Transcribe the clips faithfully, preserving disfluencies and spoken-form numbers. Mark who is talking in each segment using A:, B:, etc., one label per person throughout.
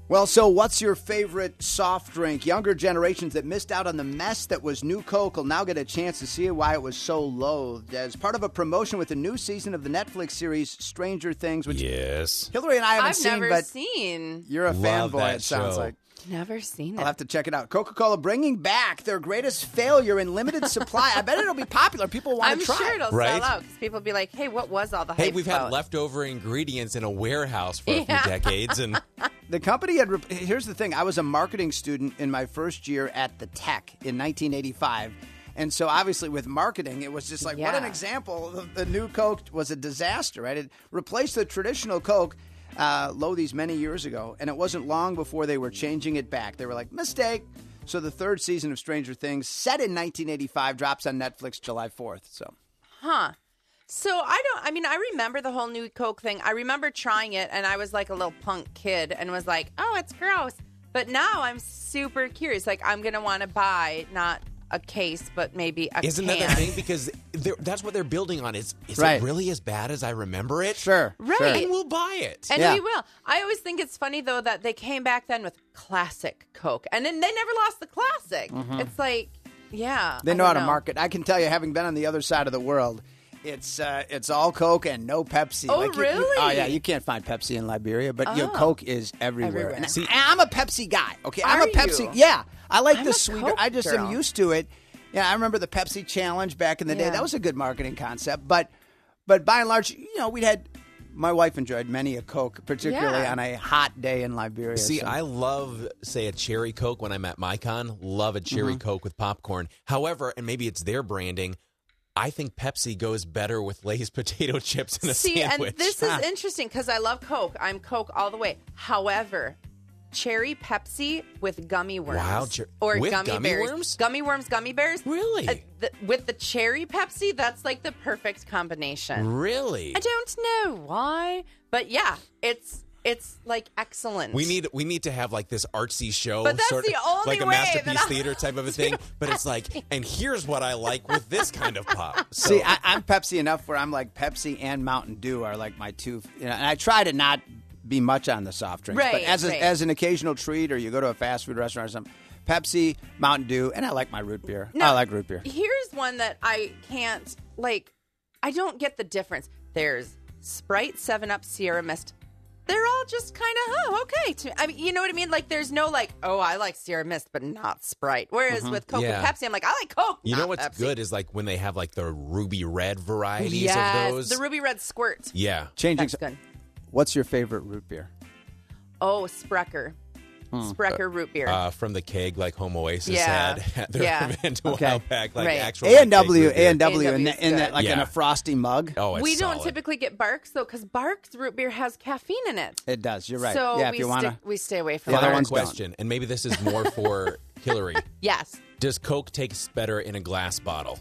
A: Well, so what's your favorite soft drink? Younger generations that missed out on the mess that was New Coke will now get a chance to see why it was so loathed. As part of a promotion with the new season of the Netflix series Stranger Things, which
B: yes.
A: Hillary and I haven't
C: I've
A: seen,
C: never
A: but
C: seen.
A: You're a
B: Love
A: fanboy,
B: that
A: it sounds
B: show.
A: like.
C: Never seen it.
A: I'll have to check it out. Coca-Cola bringing back their greatest failure in limited supply. I bet it'll be popular. People want
C: I'm
A: to try
C: sure
A: it.
C: it'll
B: Right?
C: sell out because people will be like, hey, what was all the hype
B: Hey, we've had
C: about?
B: leftover ingredients in a warehouse for a
C: Yeah.
B: few decades, and
A: The company had. Rep- Here's the thing. I was a marketing student in my first year at the Tech in nineteen eighty-five. And so obviously with marketing, it was just like, what an
C: Yeah.
A: example. The, the new Coke was a disaster, right? It replaced the traditional Coke, uh, Lothies, many years ago. And it wasn't long before they were changing it back. They were like, mistake. So the third season of Stranger Things, set in nineteen eighty-five, drops on Netflix July fourth. So
C: Huh. So I don't, I mean, I remember the whole new Coke thing. I remember trying it, and I was like a little punk kid and was like, oh, it's gross. But now I'm super curious. Like, I'm going to want to buy not a case, but maybe a
B: isn't
C: can.
B: that the thing? Because they're- that's what they're building on. Is, is
A: Right.
B: it really as bad as I remember it?
A: Sure.
C: Right.
A: Sure.
B: And we'll buy it.
C: And
A: Yeah.
C: we will. I always think it's funny, though, that they came back then with classic Coke. And then they never lost the classic. It's like, yeah.
A: Mm-hmm. They
C: I
A: know how
C: don't
A: to market. I can tell you, having been on the other side of the world, it's uh, it's all Coke and no Pepsi.
C: Oh,
A: you- you-
C: really?
A: oh, yeah. You can't find Pepsi in Liberia, but you know,
C: Oh.
A: Coke is everywhere.
C: Everywhere.
A: And
B: See-
A: I'm a Pepsi guy. Okay, I'm
C: Are
A: a Pepsi.
C: you?
A: Yeah, I like
C: I'm
A: the
C: a
A: sweeter.
C: Coke
A: I just am
C: girl.
A: used to it. Yeah, I remember the Pepsi Challenge back in the day.
C: Yeah.
A: That was a good marketing concept. But but by and large, you know, we'd had. My wife enjoyed many a Coke, particularly
C: Yeah.
A: on a hot day in Liberia.
B: See,
A: so-
B: I love, say, a cherry Coke when I'm at MyCon. Love a cherry
A: Mm-hmm.
B: Coke with popcorn. However, and maybe it's their branding, I think Pepsi goes better with Lay's potato chips in a
C: See,
B: sandwich.
C: and this is interesting because I love Coke. I'm Coke all the way. However, cherry Pepsi with gummy worms.
B: Wow, cher-
C: or
B: with
C: gummy,
B: gummy
C: bears.
B: worms?
C: Gummy worms, gummy bears.
B: Really?
C: Uh, the, with the cherry Pepsi, that's like the perfect combination.
B: Really?
C: I don't know why, but yeah, it's it's like excellent.
B: We need we need to have like this artsy show,
C: But that's
B: sort
C: the
B: of
C: only
B: like a
C: way
B: masterpiece
C: that I-
B: theater type of a thing. But it's like, and here's what I like with this kind of pop. So,
A: See, I, I'm Pepsi enough where I'm like Pepsi and Mountain Dew are like my two. You know, and I try to not be much on the soft drinks, but
C: Right,
A: as a,
C: right.
A: as an occasional treat, or you go to a fast food restaurant or something, Pepsi, Mountain Dew, and I like my root beer.
C: Now,
A: I like root beer.
C: Here's one that I can't like. I don't get the difference. There's Sprite, Seven Up, Sierra Mist. They're all just kind of oh okay. To, I mean, you know what I mean? Like, there's no like oh I like Sierra Mist, but not Sprite. Whereas with Coke
B: Yeah.
C: and Pepsi, I'm like I like Coke.
B: you know
C: not
B: what's
C: Pepsi.
B: good is like when they have like the ruby red varieties
C: Yes,
B: of those.
C: the Ruby Red Squirt.
B: yeah.
A: Changing.
C: That's good.
A: What's your favorite root beer?
C: Oh, Sprecher. Sprecher root beer.
B: Uh, from the keg, like Home Oasis
C: Yeah.
B: had at their
C: Yeah.
B: event a
A: Okay.
B: while back, like
C: Right.
B: actual
A: A and
B: like,
A: W,
B: fake
A: A
B: root
A: and W,
C: A and
A: in
C: W
A: that, in
C: is
A: that
C: good.
A: like in
B: Yeah.
A: a frosty mug.
B: beer. Oh, it's
C: we don't
B: solid.
C: typically get Barks though, because Barks root beer has caffeine in it.
A: It does. You're right.
C: So
A: yeah, if
C: we
A: you want to.
C: stick, we stay away from
A: The other
C: Barks.
A: ones don't.
B: question, and maybe this is more for Hillary.
C: Yes.
B: Does Coke taste better in a glass bottle?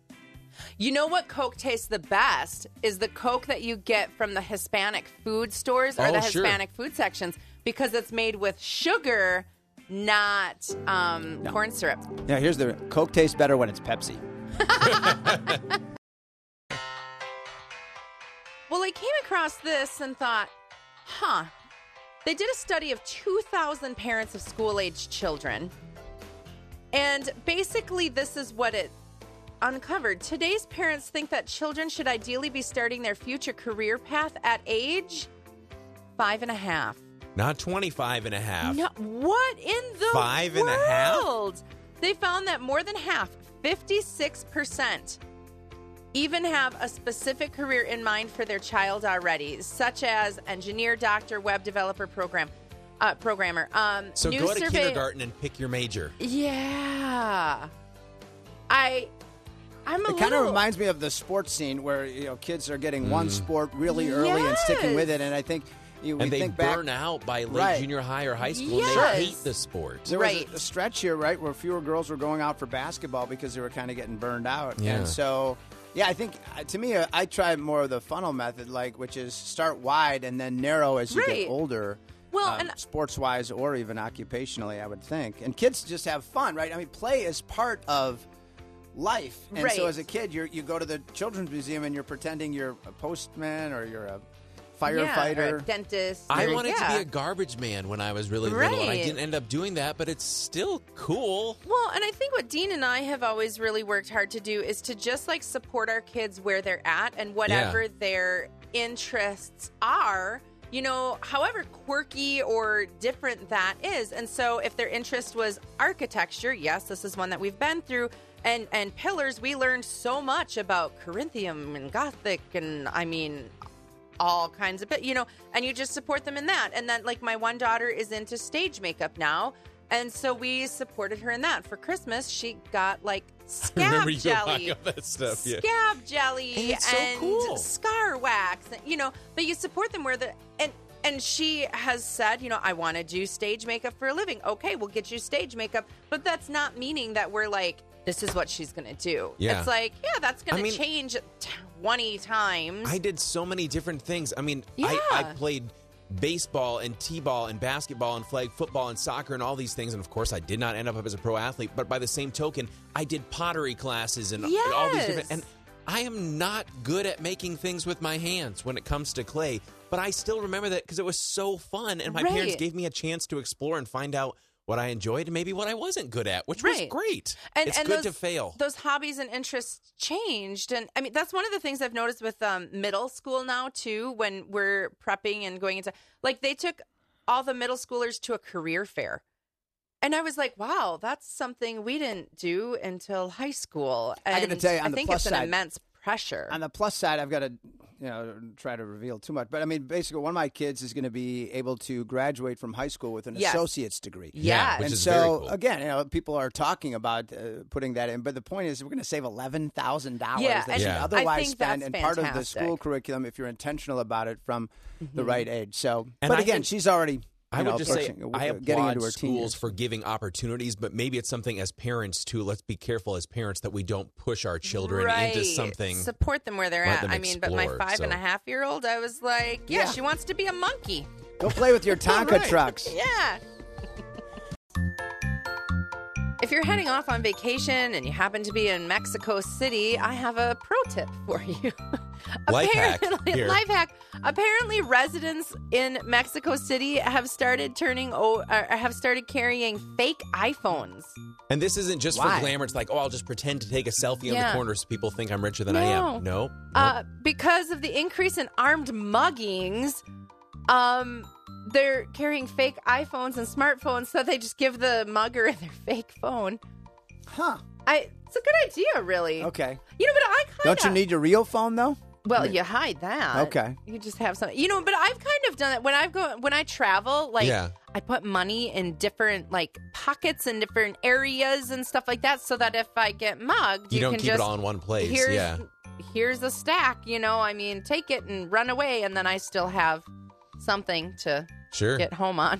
C: You know what Coke tastes the best is the Coke that you get from the Hispanic food stores or
B: Oh,
C: the
B: sure.
C: Hispanic food sections because it's made with sugar, not um, corn syrup.
A: Yeah, here's the Coke tastes better when it's Pepsi.
C: Well, I came across this and thought, huh. They did a study of two thousand parents of school-aged children. And basically, this is what it uncovered. Today's parents think that children should ideally be starting their future career path at age five and a half.
B: Not twenty-five and a half.
C: No, what in the
B: Five
C: world?
B: and a half?
C: They found that more than half, fifty-six percent, even have a specific career in mind for their child already, such as engineer, doctor, web developer, program, uh, programmer. Um,
B: So
C: new
B: go to
C: survey-
B: kindergarten and pick your major.
C: Yeah, I, I'm a
A: It kind
C: little.
A: of reminds me of the sports scene where you know kids are getting one sport really early and sticking with it, and I think you we
B: And they
A: think back.
B: burn out by late
A: Right.
B: junior high or high school.
C: Yes.
B: And they hate the sport.
A: There was a-
C: Right.
A: a, stretch here, right, where fewer girls were going out for basketball because they were kind of getting burned out.
B: Yeah.
A: And so, yeah, I think, uh, to me, uh, I try more of the funnel method, like which is start wide and then narrow as you
C: Right.
A: get older.
C: Well,
A: um,
C: and-
A: sports-wise or even occupationally, I would think. And kids just have fun, right? I mean, play is part of life. And so
C: Right.
A: as a kid, you you go to the Children's Museum and you're pretending you're a postman or you're a firefighter.
C: Yeah, or a dentist.
B: I
C: or-
B: wanted
C: yeah.
B: to be a garbage man when I was really little, and I
C: Right.
B: didn't end up doing that, but it's still cool.
C: Well, and I think what Dean and I have always really worked hard to do is to just like support our kids where they're at and whatever
B: Yeah.
C: their interests are, you know, however quirky or different that is. And so if their interest was architecture, yes, this is one that we've been through. And and pillars, we learned so much about Corinthian and Gothic and I mean all kinds of, you know, and you just support them in that. And then like my one daughter is into stage makeup now. And so we supported her in that. For Christmas, she got like scab
B: Remember you
C: jelly,
B: buying all that stuff, yeah.
C: scab jelly,
B: And it's so cool.
C: scar wax. and, You know, but you support them where the and and she has said, you know, I want to do stage makeup for a living. Okay, we'll get you stage makeup, but that's not meaning that we're like, this is what she's going to do.
B: Yeah.
C: It's like, yeah, that's going
B: I
C: to
B: mean-
C: change twenty times.
B: I did so many different things. I mean,
C: Yeah.
B: I, I played baseball and t-ball and basketball and flag football and soccer and all these things. And of course, I did not end up as a pro athlete. But by the same token, I did pottery classes and, and all these different.
C: Yes.
B: And I am not good at making things with my hands when it comes to clay. But I still remember that because it was so fun. And my
C: Right.
B: parents gave me a chance to explore and find out what I enjoyed and maybe what I wasn't good at, which was
C: Right.
B: great.
C: And,
B: it's
C: and
B: good
C: those,
B: to fail.
C: Those hobbies and interests changed. And I mean, that's one of the things I've noticed with um, middle school now, too, when we're prepping and going into, like, they took all the middle schoolers to a career fair. And I was like, wow, that's something we didn't do until high school. And
A: I gotta tell you, on
C: I
A: the
C: think
A: plus
C: it's an
A: side-
C: immense pressure.
A: On the plus side, I've got to, you know, try to reveal too much. But I mean, basically, one of my kids is going to be able to graduate from high school with an
C: Yes.
A: associate's degree.
C: Yeah,
B: which
A: and
B: is
A: so,
B: very cool.
A: again, you know, people are talking about uh, putting that in. But the point is, we're going to save eleven thousand dollars
C: Yeah,
A: that
C: and
A: you
B: Yeah.
A: otherwise
C: I think
A: spend,
C: that's
A: and part of the
C: fantastic.
A: school curriculum if you're intentional about it from the right age. So,
B: And
A: but
B: I
A: again,
B: think-
A: she's already.
B: I
A: you
B: would
A: know,
B: just say
A: approaching-
B: I
A: uh, getting
B: applaud
A: into her teen
B: schools
A: years.
B: for giving opportunities, but maybe it's something as parents too. Let's be careful as parents that we don't push our children
C: right.
B: into something.
C: Support them where they're
B: Let
C: at.
B: them
C: I mean, but my
B: explore,
C: five and a
B: so.
C: half year old, I was like, yeah,
A: Yeah.
C: she wants to be a monkey.
A: Go play with your Tonka
B: Right.
A: trucks.
C: Yeah. If you're heading off on vacation and you happen to be in Mexico City, I have a pro tip for you.
B: Life hack
C: Apparently-
B: here.
C: life hack. Apparently, residents in Mexico City have started turning, o- uh, have started carrying fake iPhones.
B: And this isn't just
A: Why?
B: for glamour. It's like, oh, I'll just pretend to take a selfie in
C: Yeah.
B: the corner so people think I'm richer than I
C: No.
B: am. No.
C: Uh, because of the increase in armed muggings, um, they're carrying fake iPhones and smartphones, so they just give the mugger their fake phone.
A: Huh.
C: I it's a good idea, really.
A: Okay.
C: You know, but I kind of
A: Don't you need your real phone, though?
C: Well, you hide that.
A: Okay.
C: You just have some. You know, but I've kind of done it when I've go when I travel. Like,
B: Yeah.
C: I put money in different like pockets and different areas and stuff like that, so that if I get mugged,
B: You,
C: you,
B: don't
C: can
B: keep
C: just
B: it all in one place.
C: here's
B: Yeah.
C: here's a stack. You know, I mean, take it and run away, and then I still have something to
B: Sure.
C: get home on.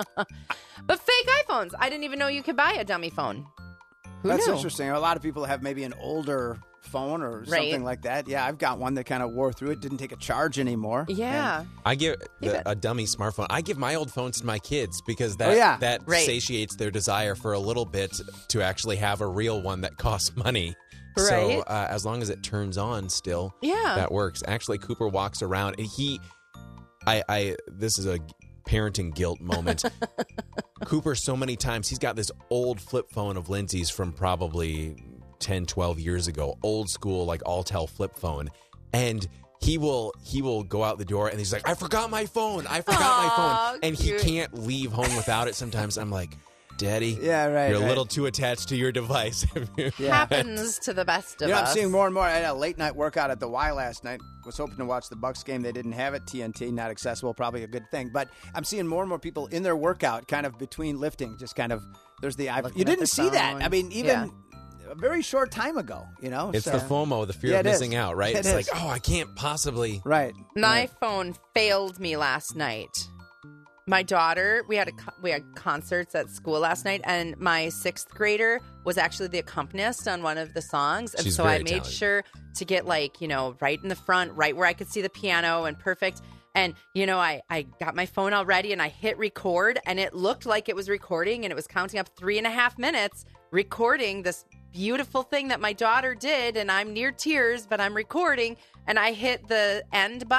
C: But fake iPhones, I didn't even know you could buy a dummy phone. Who
A: That's
C: knew?
A: interesting. A lot of people have maybe an older phone or something
C: Right.
A: like that. Yeah, I've got one that kind of wore through it, didn't take a charge anymore.
C: Yeah.
B: I give
C: Keep
B: the,
C: it.
B: a dummy smartphone. I give my old phones to my kids because that
A: Oh, yeah.
B: that
C: Right.
B: satiates their desire for a little bit to actually have a real one that costs money. So
C: Right.
B: uh, as long as it turns on still,
C: Yeah.
B: that works. Actually, Cooper walks around and he, I, I this is a parenting guilt moment. Cooper, so many times, he's got this old flip phone of Lindsay's from probably ten, twelve years ago, old school, like Altel flip phone. And he will he will go out the door and he's like, I forgot my phone. I forgot
C: Aw,
B: my phone. And
C: cute.
B: he can't leave home without it. Sometimes I'm like, Daddy,
A: Yeah, right,
B: you're a
A: right.
B: little too attached to your device.
A: Yeah.
C: Happens to the best of
A: You know, I'm
C: us.
A: seeing more and more. I had a late night workout at the Y last night. Was hoping to watch the Bucks game. They didn't have it. T N T, not accessible. Probably a good thing. But I'm seeing more and more people in their workout, kind of between lifting, just kind of. There's the iPhone.
C: Looking
A: You
C: at
A: didn't
C: their
A: see that.
C: phone.
A: I mean, even
C: Yeah.
A: a very short time ago. You know,
B: It's
A: so-
B: the FOMO, the fear
A: Yeah,
B: of
A: it is.
B: missing out, right?
A: It
B: it's
A: is.
B: like, oh, I can't possibly.
A: Right.
C: My
A: right.
C: phone failed me last night. My daughter, we had a co- we had concerts at school last night, and my sixth grader was actually the accompanist on one of the songs, and
B: She's
C: so
B: very
C: I made
B: talented.
C: sure to get like you know right in the front, right where I could see the piano, and perfect. And you know, I I got my phone all ready, and I hit record, and it looked like it was recording, and it was counting up three and a half minutes recording this beautiful thing that my daughter did, and I'm near tears, but I'm recording, and I hit the end button.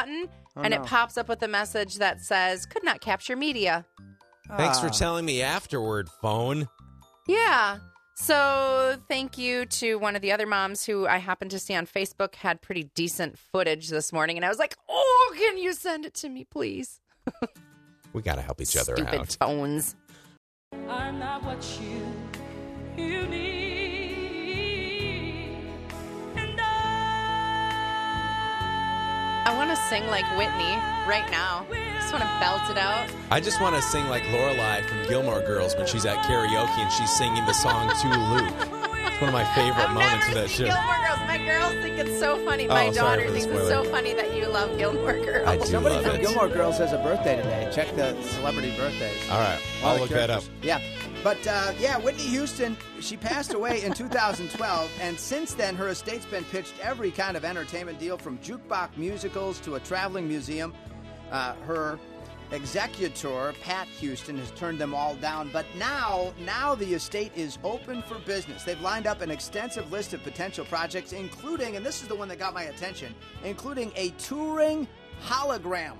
A: Oh,
C: and
A: no.
C: it pops up with a message that says, could not capture media.
B: Thanks for
A: Ah.
B: telling me afterward, phone.
C: Yeah. So thank you to one of the other moms who I happened to see on Facebook had pretty decent footage this morning. And I was like, oh, can you send it to me, please?
B: We got to help each other
C: Stupid
B: out.
C: phones.
D: I'm not what you, you need. And I,
C: I want to sing like Whitney right now. Just want to belt it out.
B: I just want to sing like Lorelai from Gilmore Girls when she's at karaoke and she's singing the song to Luke. It's one of my favorite
C: I've
B: moments
C: never
B: of that
C: seen
B: show.
C: Gilmore Girls. My girls think it's so funny. My
B: Oh, sorry
C: daughter
B: for the
C: thinks it's
B: spoiler.
C: so funny that you love Gilmore Girls.
B: I do
A: Somebody
B: love
A: from
B: it.
A: Gilmore Girls has a birthday today. Check the celebrity birthdays.
B: All right,
A: All
B: I'll
A: the
B: look that up.
A: characters. Yeah. But, uh, yeah, Whitney Houston, she passed away in two thousand twelve, and since then, her estate's been pitched every kind of entertainment deal, from jukebox musicals to a traveling museum. Uh, her executor, Pat Houston, has turned them all down. But now, now the estate is open for business. They've lined up an extensive list of potential projects, including, and this is the one that got my attention, including a touring hologram.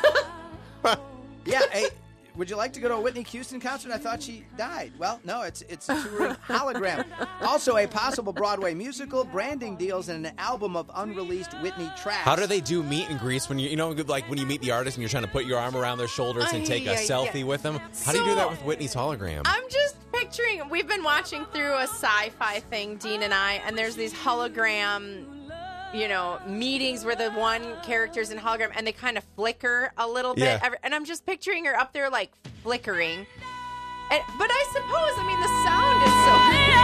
A: Yeah, a, would you like to go to a Whitney Houston concert? I thought she died. Well, no, it's it's a touring hologram. Also, a possible Broadway musical, branding deals, and an album of unreleased Whitney tracks.
B: How do they do meet and greets when you, you know, like when you meet the artist and you're trying to put your arm around their shoulders and take a
C: Ay, ay,
B: selfie
C: ay.
B: with them? How do you do that
C: So-
B: with Whitney's hologram?
C: I'm just picturing, we've been watching through a sci-fi thing, Dean and I, and there's these hologram, you know, meetings where the one character's in hologram and they kind of flicker a little bit.
B: Yeah.
C: Every- And I'm just picturing her up there like flickering. And, but I suppose, I mean, the sound is so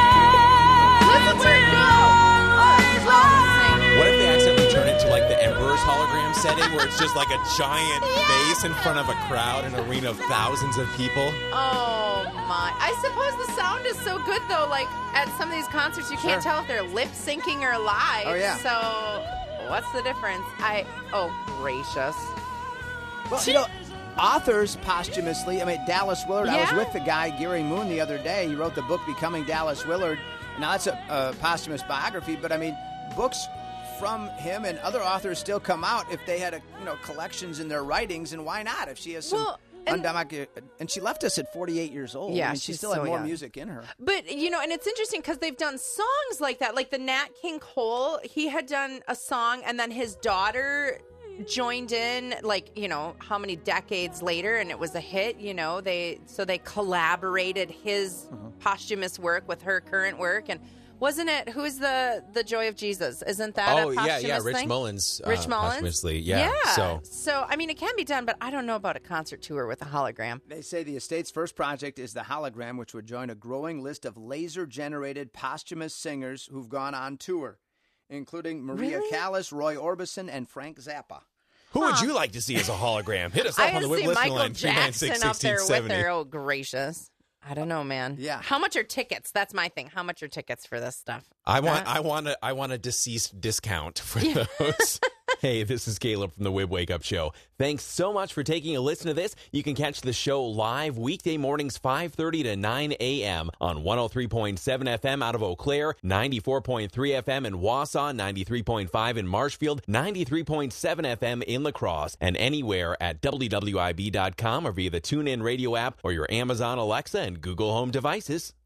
C: good. Listen to her go. Oh, it's lovely.
B: What if they accidentally turn it to like the Emperor's hologram setting where it's just like a giant face in front of a crowd, an arena of thousands of people?
C: Oh my! I suppose the sound is so good though. Like at some of these concerts, you can't
A: Sure.
C: tell if they're lip syncing or live.
A: Oh, yeah.
C: So what's the difference? I oh gracious!
A: Well, you know, authors posthumously, I mean, Dallas Willard, I was
C: Yeah.
A: with the guy, Gary Moon, the other day. He wrote the book Becoming Dallas Willard. Now, that's a, a posthumous biography, but I mean, books from him and other authors still come out if they had, a, you know, collections in their writings, and why not? If she has some...
C: Well, and-
A: undocumented- and she left us at forty-eight years old.
C: Yeah,
A: I mean, she
C: she's
A: still
C: so
A: had more
C: young.
A: music in her.
C: But you know, and it's interesting because they've done songs like that. Like the Nat King Cole, he had done a song, and then his daughter joined in. Like you know, how many decades later, and it was a hit. You know, they so they collaborated his posthumous work with her current work, and wasn't it? Who's the the Joy of Jesus? Isn't that
B: Oh,
C: a
B: yeah,
C: posthumous
B: yeah, Rich
C: thing?
B: Mullins. uh,
C: Rich Mullins,
B: posthumously, yeah. So
C: so I mean, it can be done, but I don't know about a concert tour with a hologram.
A: They say the estate's first project is the hologram, which would join a growing list of laser-generated posthumous singers who've gone on tour, including Maria
C: Really?
A: Callas, Roy Orbison, and Frank Zappa.
B: who would you like to see as a hologram? Hit us up
C: I
B: on the
C: would see
B: listening
C: Michael
B: line, three nine
C: Jackson
B: six,
C: up there
B: one six
C: with
B: seven zero.
C: her. Oh, gracious. I don't know, man.
A: Yeah.
C: How much are tickets? That's my thing. How much are tickets for this stuff?
B: I want,
C: Uh,
B: I want a, I want a deceased discount for those. Hey, this is Caleb from the Wib Wake Up Show. Thanks so much for taking a listen to this. You can catch the show live weekday mornings five thirty to nine a.m. on one oh three point seven F M out of Eau Claire, ninety-four point three F M in Wausau, ninety-three point five in Marshfield, ninety-three point seven F M in La Crosse, and anywhere at W W I B dot com or via the TuneIn Radio app or your Amazon Alexa and Google Home devices.